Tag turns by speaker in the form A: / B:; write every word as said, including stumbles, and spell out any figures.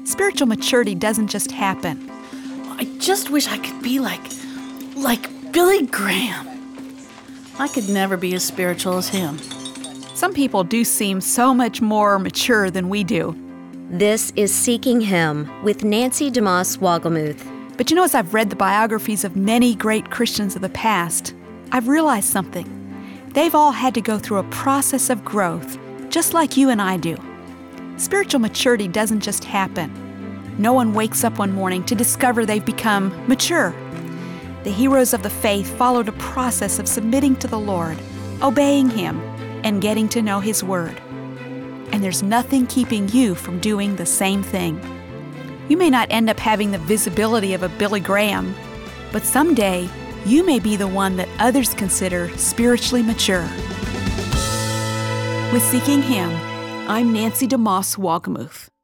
A: Spiritual maturity doesn't just happen.
B: I just wish I could be like, like Billy Graham. I could never be as spiritual as him.
A: Some people do seem so much more mature than we do.
C: This is Seeking Him with Nancy DeMoss Wogelmuth.
A: But you know, as I've read the biographies of many great Christians of the past, I've realized something. They've all had to go through a process of growth, just like you and I do. Spiritual maturity doesn't just happen. No one wakes up one morning to discover they've become mature. The heroes of the faith followed a process of submitting to the Lord, obeying Him, and getting to know His Word. And there's nothing keeping you from doing the same thing. You may not end up having the visibility of a Billy Graham, but someday you may be the one that others consider spiritually mature. With Seeking Him, I'm Nancy DeMoss Wogelmuth.